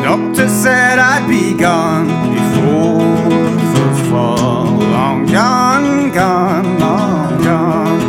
doctor said I'd be gone before the first fall. Long gone, gone, long gone.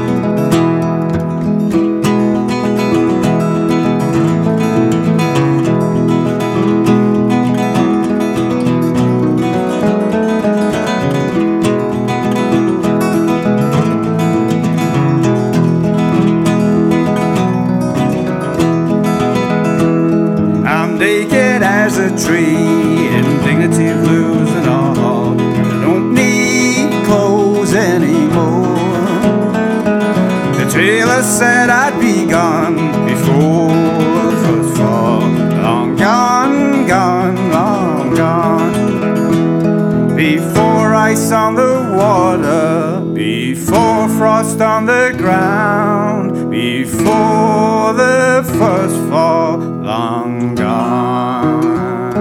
Naked as a tree, in dignity of losing all. I don't need clothes anymore. The tailor said I'd be gone before the first fall. Long gone, gone, long gone. Before ice on the water, before frost on the ground, before the first fall, long gone.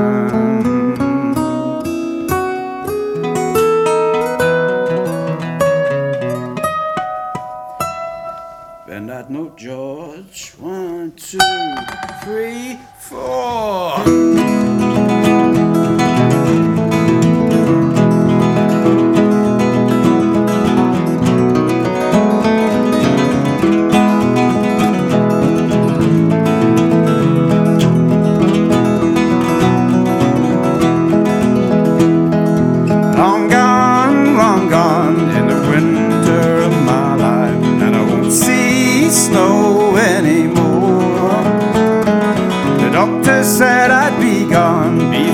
Bend that note, George. 1, 2, 3, 4. Long gone in the winter of my life, and I won't see snow anymore. The doctor said I'd be gone